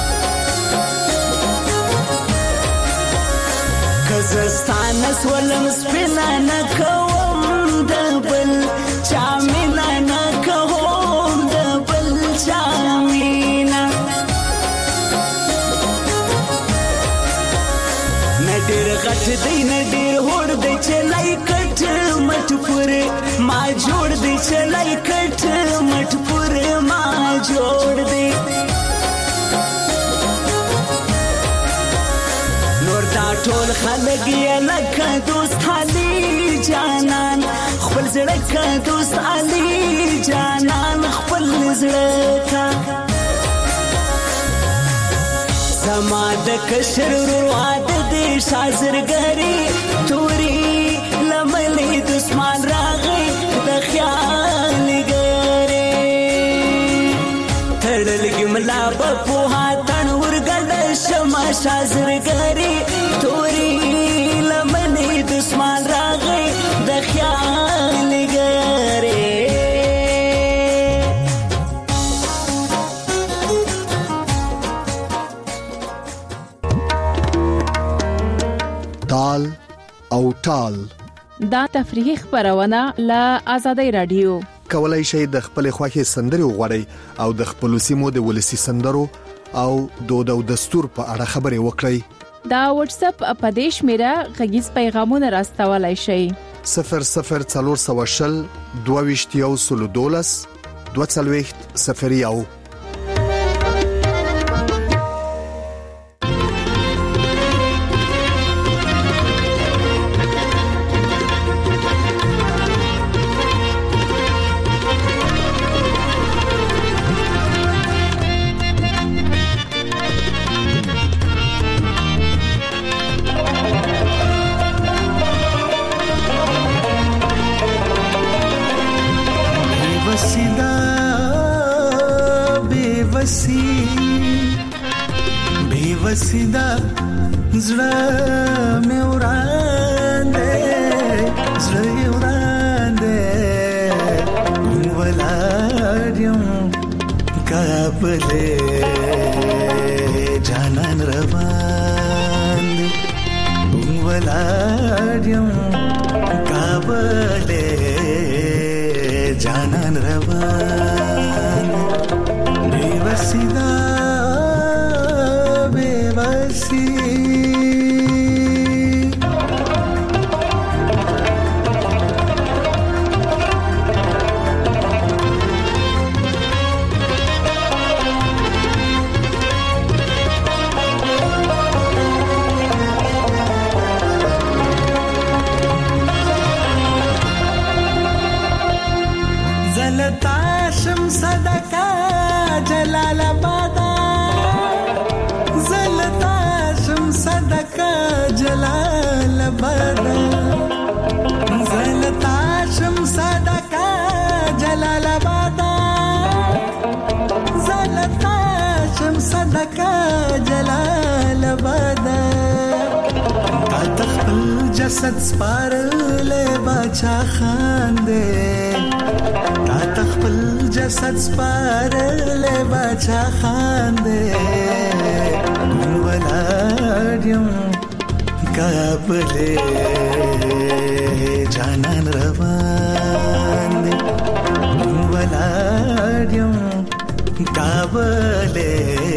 کزستان سولم سپینا نکو دبل چامینا نکوم دبل چامینا ندیر غټ دی ندیر هوړ دی چلای کټ مټ پوره ما جوړ دی چلای کټ مټ پوره ما جوړ دی غږ لکه دوست علي جانان خپل زړه کا دوست علي جانان خپل زړه کا زما د کشر رواد دې شازرګری توري لملې دسمان راغی د خیال ګره تړلګ ملا په هاتن ورګل شمع شازرګری توري لملې دسمان راغی د خیال ګره تال او ټال دا تفریحي خبرونه له آزادۍ رادیو کولای شئ د خپل خوښي سندري وغوړئ او د خپل سیمو د ولسی سندرو او دود او دستور په اړه خبري وکړئ دا واتس اپ اپدیش میرا غږیز پیغامونه راستولای شئ صفر صفر څلور سو شل دوه ویشتیو سلو دولس دوه څلوېښت صفر یو وسیدا زړه مې وراندې زړه وراندې ولادم کابلې جانان روان ولادم کابلې جانان روان دی وسیدا زلتاشم صدقه جلال آباد زلتاشم صدقه جلال آباد زلتاشم صدقه جلال آباد زلتاشم صدقه جلال آباد تا تخپل جسد سپارلې باچا خان دې تا تخپل جسد سپارلې باچا خان دې ولادم کابلې جانان روان دې ولادم کابلې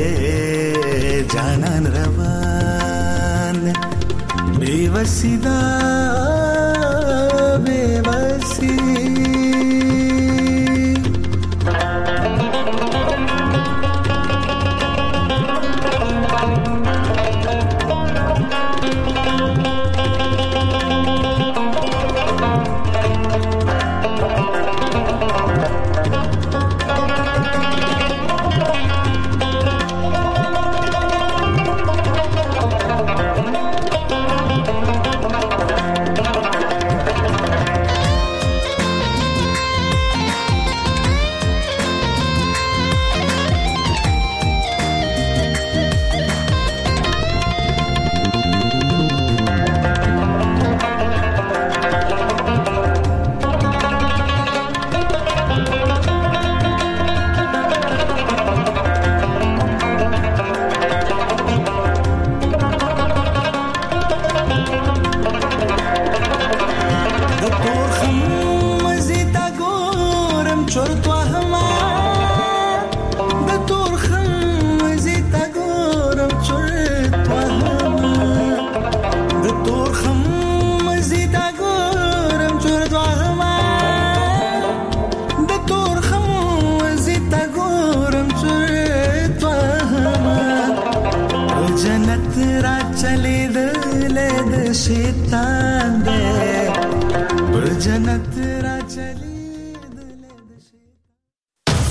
جانان روان دې بے وسیدا بے وسیدا